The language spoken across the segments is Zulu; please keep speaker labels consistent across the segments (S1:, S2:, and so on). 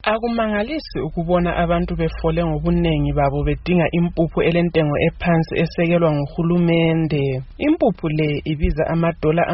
S1: Akumangalisi ukubona abantu befole ngobuningi babo bedinga impuphu elentengo ephansi esekelwa nguhulumende. Impuphu le ibiza $75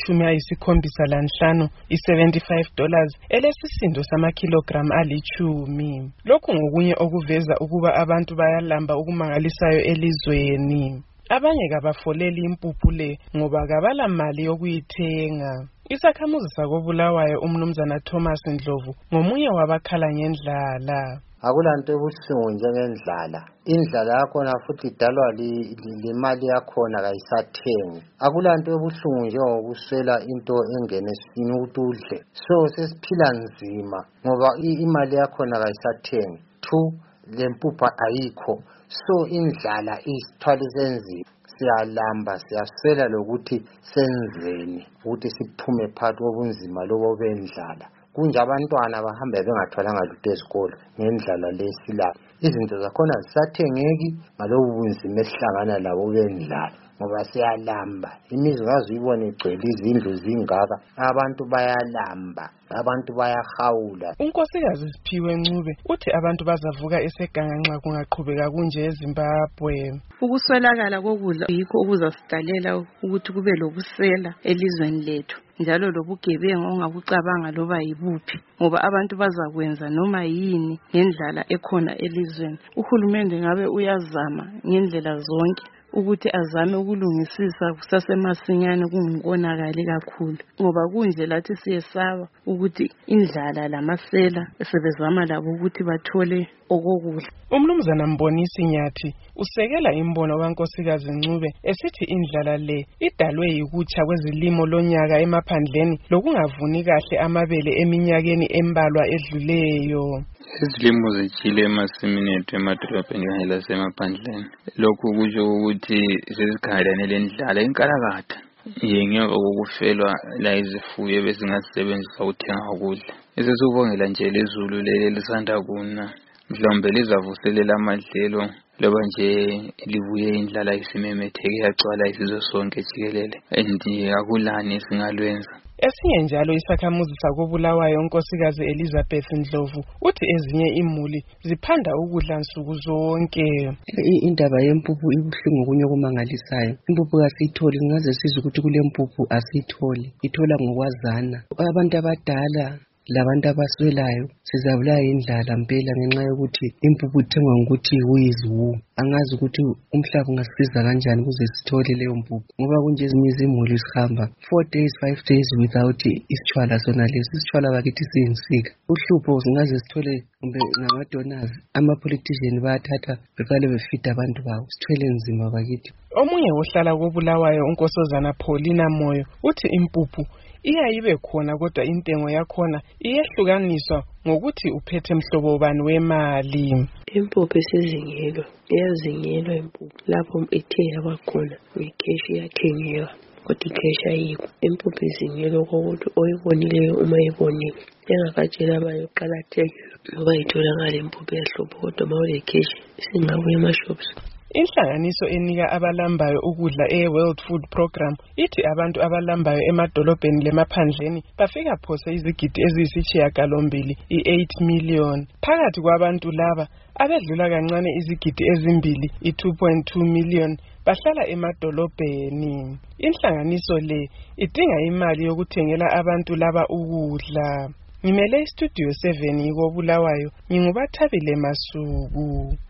S1: $75 elesisindo samakilogram ali-10. Lokhu ngokunye okuveza ukuba abantu bayalamba okumangalisayo elizweni. Abanye kabafoleli impuphu le ngoba kabala mali yokuyithenga. Isakhamuzi sakoBulawayo uMnumzana Thomas Ndlovu ngomunye wabakhala ngendlala.
S2: Akulanto ebuhlungu njengendlala. Indlala yakhona futhi idalwa limali yakhona kayisathengi. Akulanto ebuhlungu njengokuswela into engene esini ukuthi udle. So sesiphila nzima ngoba imali yakhona kayisathengi. 2 lempuphu ayikho. So indlala isithwala senzima. Siyalamba siyaswela lokuthi senzeni ukuthi siphume phakathi kobunzima lobo bendlala. Kunje abantwana bahamba bengathwalanga lutho esikolo ngendlala lesilapha. Izinto zakhona zisathengeki ngalobu bunzima esihlangana labo bendlala ngoba siyalamba. Imizi ngazuyibona igcwele izindlu zingaka. Abantu bayalamba, abantu bayahawula.
S1: Unkosikazi Siphiwe Ncube uthi abantu bazavuka eseganga nxa kungaqhubeka kunje eZimbabwe.
S3: Ukuswelakala kokudla yikho okuzasidalela ukuthi kube lobusela elizweni lethu. Njalo lobugebengu ongabucabanga loba yibuphi ngoba abantu bazakwenza noma yini ngendlala ekhona elizweni. Uhulumende ngabe uyazama ngendlela zonke ukuthi azame ukulungisisa kusasemasinyane kungonakali kakhulu ngoba kunje lathi siyesaba ukuthi indlala lamasela sebezama labo ukuthi bathole okokudla.
S1: Umnumzana Mbonisi Nyathi usekela imbono kaNkosikazi Ncube esithi indlala le idalwe yikutsha kwezilimo lonyaka emaphandleni lokungavuni kahle amabele eminyakeni embalwa edluleyo.
S4: Izilimo zitshile emasimini ethu emadolobheni kanye lasemaphandleni. Lokhu kusho ukuthi sesikhangelane lendlala enkalakatha. Ngemva kokufelwa la izifuyo besingasebenzisa ukuthenga ukudla. Esesibongela nje lezulu leli lisanda kuna. Mhlawumbe lizavuselela amadlelo loba nje libuye indlala isimemetheke yagcwala isizwe sonke jikelele. Akulani singalwenza.
S1: Esinye njalo isakhamuzi sakoBulawayo unkosikazi Elizabeth Ndlovu uthi ezinye imuli ziphanda ukudla nsuku zonke.
S5: Indaba yempuphu ibuhlungu kunye okumangalisayo. Impuphu kasiyitholi ngaze sizwe ukuthi kule mpuphu asiyitholi. Ithola ngokwazana. Abantu abadala labantu abaswelayo sizabulawa indlala mpela ngenxa yokuthi impuphu ithengwa ngokuthi yiziwu. Angazi ukuthi umhlaba ungasiza kanjani ukuze sithole leyo mpuphu ngoba kunje ezinye izimuli sihamba 4 days 5 days without isitshwala sona lesi. Isitshwala bakithi siyinsika. Uhlupho singaze sithole kumbe ngama-donors ama-politician bayathatha beqale befida abantu bawo. Sithwele nzima bakithi.
S1: Omunye ohlala koBulawayo unkosazana Paulina Moyo uthi impuphu iyayibe khona kodwa intengo yakhona iyehlukaniswa ngokuthi uphethe mhlobo bani wemali.
S6: Impuphu isizingelwa, iyazingelwa impuphu. Lapho ithe yabakhona ikheshi iyathengiwa kodwa ikheshi ayikho. Impuphu izingelwa kokuthi oyibonileyo uma ibonile engakatshela abanye uqala athenge ngoba itholakala impuphu yahlupho kodwa uma ulekheshi singabuya emashops.
S1: Inhlanganiso enika abalambayo ukudla e-World Food Program ithi abantu abalambayo emadolobheni lemaphandleni bafika phose izigidi eziyisishiyagalombili i-8 million. Phakathi kwabantu laba abedlula kancane izigidi ezimbili i-2.2 million bahlala emadolobheni. Inhlanganiso le idinga imali yokuthengela abantu laba ukudla. Ngimele istudio 7 koBulawayo, nginguBathabile Masuku.